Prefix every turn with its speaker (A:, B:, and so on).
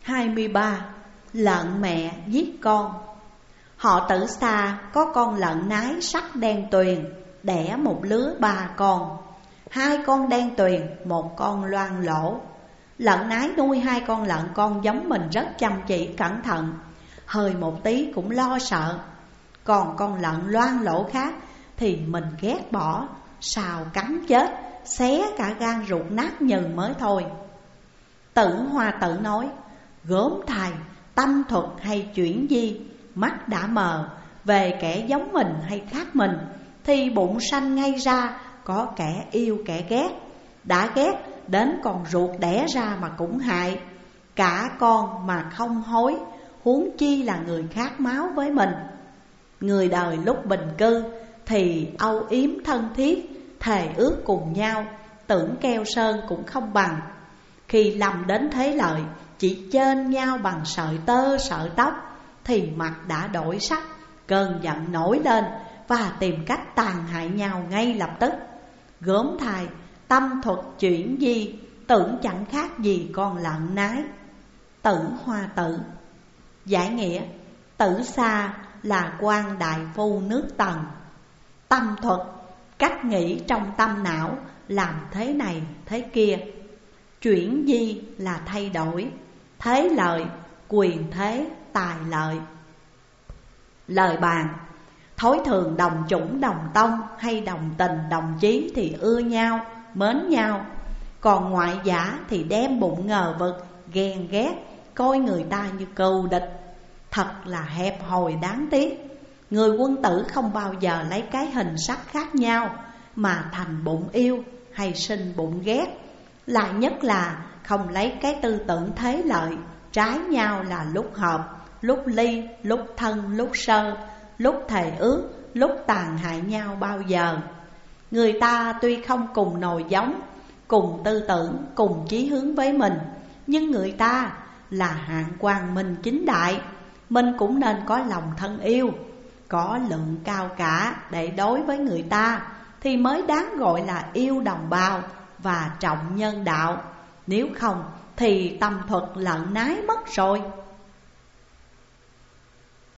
A: 23. Lợn mẹ giết con. Họ Tử Sa có con lợn nái sắc đen tuyền, đẻ một lứa 3 con. 2 con đen tuyền, 1 con loang lỗ. Lợn nái nuôi 2 con lợn con giống mình rất chăm chỉ cẩn thận, hơi một tí cũng lo sợ. Còn con lợn loang lỗ khác thì mình ghét bỏ, sào cắn chết, xé cả gan ruột nát nhừ mới thôi. Tử Hoa Tử nói: gớm thầy, tâm thuật hay chuyển di, mắt đã mờ, về kẻ giống mình hay khác mình, thì bụng sanh ngay ra, có kẻ yêu kẻ ghét. Đã ghét, đến con ruột đẻ ra mà cũng hại. Cả con mà không hối, huống chi là người khác máu với mình. Người đời lúc bình cư thì âu yếm thân thiết, thề ước cùng nhau, tưởng keo sơn cũng không bằng. Khi lầm đến thế lợi, chỉ chênh nhau bằng sợi tơ sợi tóc, thì mặt đã đổi sắc, cơn giận nổi lên và tìm cách tàn hại nhau ngay lập tức. Gớm thầy, tâm thuật chuyển di, tưởng chẳng khác gì con lợn nái. Tử Hoa Tử. Giải nghĩa: Tử Sa là quan đại phu nước Tần. Tâm thuật, cách nghĩ trong tâm não, làm thế này thế kia. Chuyển di là thay đổi, thế lợi, quyền thế, tài lợi. Lời bàn: thói thường đồng chủng đồng tông hay đồng tình đồng chí thì ưa nhau, mến nhau. Còn ngoại giả thì đem bụng ngờ vực, ghen ghét, coi người ta như cừu địch. Thật là hẹp hòi đáng tiếc. Người quân tử không bao giờ lấy cái hình sắc khác nhau mà thành bụng yêu hay sinh bụng ghét. Lại nhất là không lấy cái tư tưởng thế lợi, trái nhau là lúc hợp, lúc ly, lúc thân, lúc sơ, lúc thề ước, lúc tàn hại nhau bao giờ. Người ta tuy không cùng nồi giống, cùng tư tưởng, cùng chí hướng với mình, nhưng người ta là hạng quang minh chính đại. Mình cũng nên có lòng thân yêu, có lượng cao cả để đối với người ta, thì mới đáng gọi là yêu đồng bào và trọng nhân đạo. Nếu không thì tâm thuật lợn nái mất rồi.